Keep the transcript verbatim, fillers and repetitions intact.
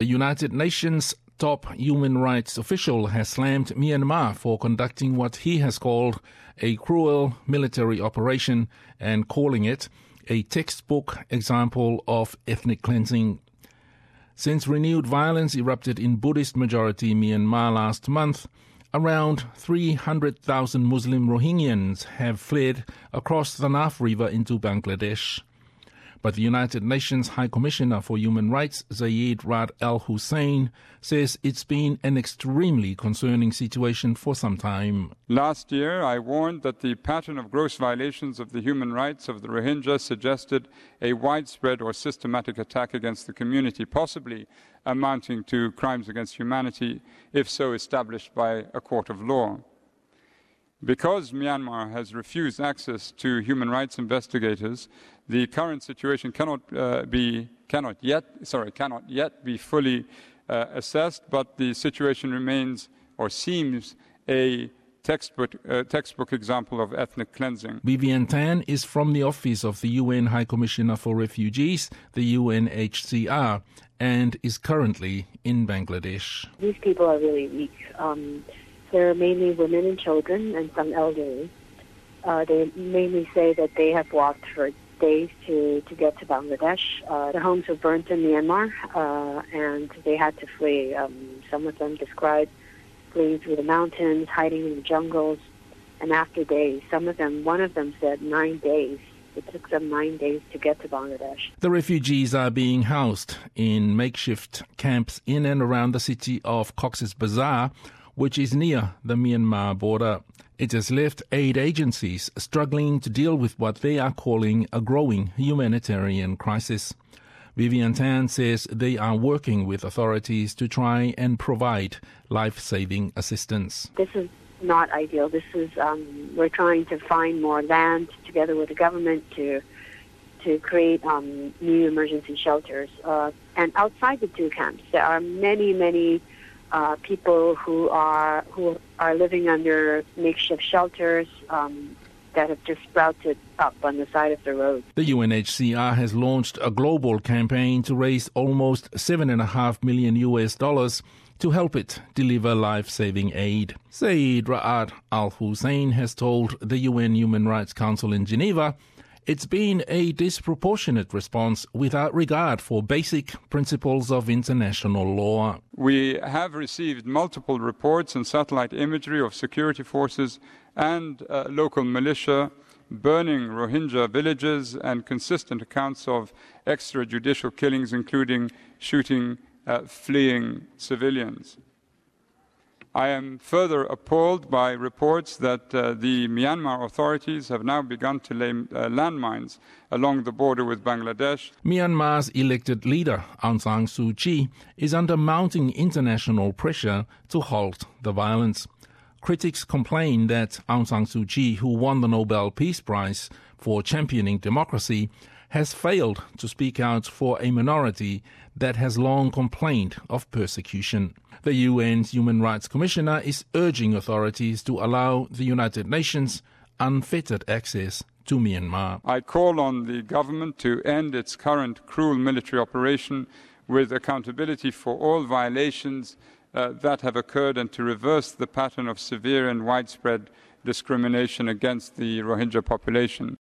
United Nations top human rights official has slammed Myanmar for conducting what he has called a cruel military operation and calling it a textbook example of ethnic cleansing. Since renewed violence erupted in Buddhist-majority Myanmar last month, around three hundred thousand Muslim Rohingyans have fled across the Naf River into Bangladesh. But the United Nations High Commissioner for Human Rights, Zeid Ra'ad Al Hussein, says it's been an extremely concerning situation for some time. Last year, I warned that the pattern of gross violations of the human rights of the Rohingya suggested a widespread or systematic attack against the community, possibly amounting to crimes against humanity, if so established by a court of law. Because Myanmar has refused access to human rights investigators, the current situation cannot uh, be cannot yet sorry cannot yet be fully uh, assessed. But the situation remains or seems a textbook uh, textbook example of ethnic cleansing. Vivian Tan is from the office of the U N High Commissioner for Refugees, the U N H C R, and is currently in Bangladesh. These people are really weak. Um, They're mainly women and children and some elderly. Uh, they mainly say that they have walked for days to, to get to Bangladesh. Uh, their homes were burnt in Myanmar, uh, and they had to flee. Um, some of them described fleeing through the mountains, hiding in the jungles, and after days, some of them, one of them said nine days. It took them nine days to get to Bangladesh. The refugees are being housed in makeshift camps in and around the city of Cox's Bazar, which is near the Myanmar border. It has left aid agencies struggling to deal with what they are calling a growing humanitarian crisis. Vivian Tan says they are working with authorities to try and provide life-saving assistance. This is not ideal. This is um, we're trying to find more land together with the government to to create um, new emergency shelters. Uh, and outside the two camps, there are many, many Uh, people who are who are living under makeshift shelters um, that have just sprouted up on the side of the road. The U N H C R has launched a global campaign to raise almost seven and a half million U S dollars to help it deliver life-saving aid. Zeid Ra'ad Al Hussein has told the U N Human Rights Council in Geneva it's been a disproportionate response without regard for basic principles of international law. We have received multiple reports and satellite imagery of security forces and uh, local militia burning Rohingya villages and consistent accounts of extrajudicial killings, including shooting uh, fleeing civilians. I am further appalled by reports that uh, the Myanmar authorities have now begun to lay uh, landmines along the border with Bangladesh. Myanmar's elected leader, Aung San Suu Kyi, is under mounting international pressure to halt the violence. Critics complain that Aung San Suu Kyi, who won the Nobel Peace Prize for championing democracy, has failed to speak out for a minority that has long complained of persecution. The U N's Human Rights Commissioner is urging authorities to allow the United Nations unfettered access to Myanmar. I call on the government to end its current cruel military operation with accountability for all violations uh, that have occurred and to reverse the pattern of severe and widespread discrimination against the Rohingya population.